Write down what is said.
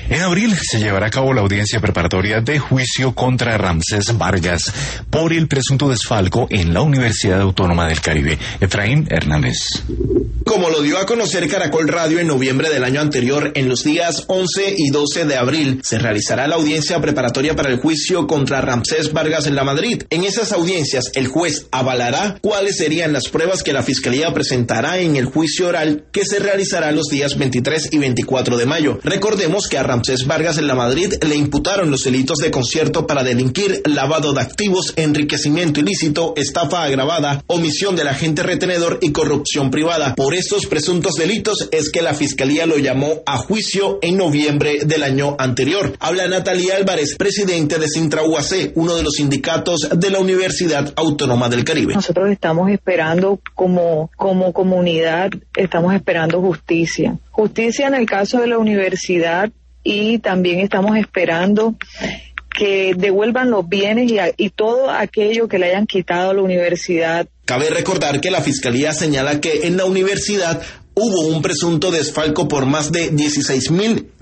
En abril se llevará a cabo la audiencia preparatoria de juicio contra Ramsés Vargas por el presunto desfalco en la Universidad Autónoma del Caribe. Efraín Hernández. Como lo dio a conocer Caracol Radio en noviembre del año anterior, en los días 11 y 12 de abril se realizará la audiencia preparatoria para el juicio contra Ramsés Vargas en La Madrid. En esas audiencias, el juez avalará cuáles serían las pruebas que la Fiscalía presentará en el juicio oral que se realizará los días 23 y 24 de mayo. Recordemos que a Ramsés Vargas en La Madrid le imputaron los delitos de concierto para delinquir, lavado de activos, enriquecimiento ilícito, estafa agravada, omisión del agente retenedor y corrupción privada. Por estos presuntos delitos es que la Fiscalía lo llamó a juicio en noviembre del año anterior. Habla Natalia Álvarez, presidente de Sintra UAC, uno de los sindicatos de la Universidad Autónoma del Caribe. Nosotros estamos esperando como comunidad, estamos esperando justicia. Justicia en el caso de la universidad y también estamos esperando que devuelvan los bienes y todo aquello que le hayan quitado a la universidad. Cabe recordar que la Fiscalía señala que en la universidad hubo un presunto desfalco por más de 16.000